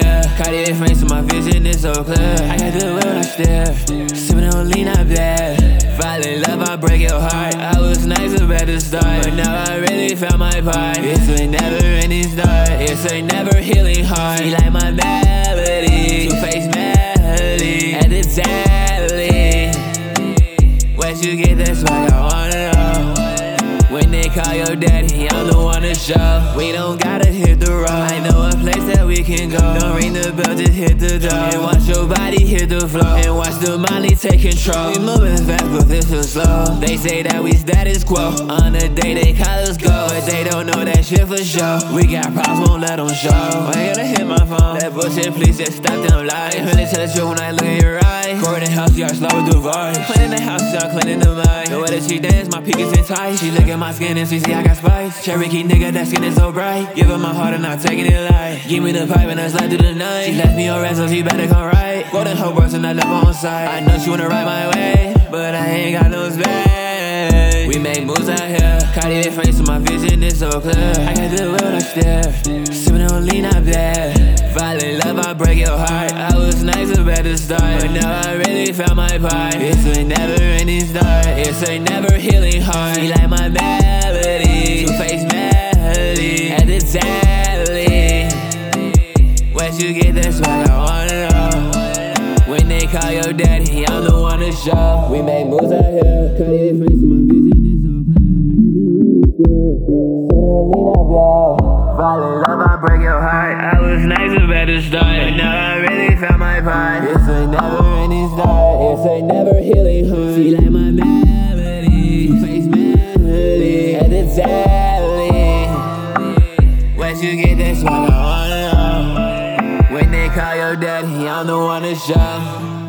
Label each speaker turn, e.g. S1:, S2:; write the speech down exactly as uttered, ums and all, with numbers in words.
S1: here. Cartier frames so my vision is so clear. I got the will, I stare. Sipping on lean, I bad. Fall in love, I break your heart. I was nice up at the start, but now I really found my part. It's a never ending start. It's a never healing heart. She like my melody, two-faced melody at the tally. Where'd you get that swag? I wanna know. When they call your daddy, I'm the one to show. We don't gotta hit the road. I know a place that we can go. Don't ring the bell, just hit the door. And watch your body hit the floor. And watch the money take control. We moving fast, but this is slow. They say that we status quo. On the day they call us go, but they don't know that shit for sure. We got problems, won't let them show. I gotta hit my phone. That bullshit, please just stop them lies. Really tell the truth when I look in your eyes. Court in the house, y'all slow with the vibes. Cleaning the house, y'all cleaning the mind. The way that she dance, my peak is in tight. She look at my skin and she see I got spice. Cherokee nigga, that skin is so bright. Give her my heart and I'm taking it light. Give me the pipe and I slide through the night. She left me on red, so she better come right. Golden hoe burst and I left on side. I know she wanna ride my way, but I ain't got no space. We make moves out here. Cartier frames so my vision is so clear. I got the will, I stare. Sipping on lean, I bad. Fall in love, I break your heart. I was nice up at the start, but now I really found my part. It's a never ending start. It's a never healing heart. She like my melody, two-faced melody at the tally. Where'd you get that swag? I wanna know. When they call your daddy, I'm the one to show. We make moves out here. Cartier frames so my vision is so clear. Fall in love, I break your heart. I was nice up at the start, but now I really found my part. It's a never ending start. It's a never healing heart. She like my melody, two-faced melody at the tally. Where'd you get that swag? I wanna know. When they call your daddy, I'm the one to show.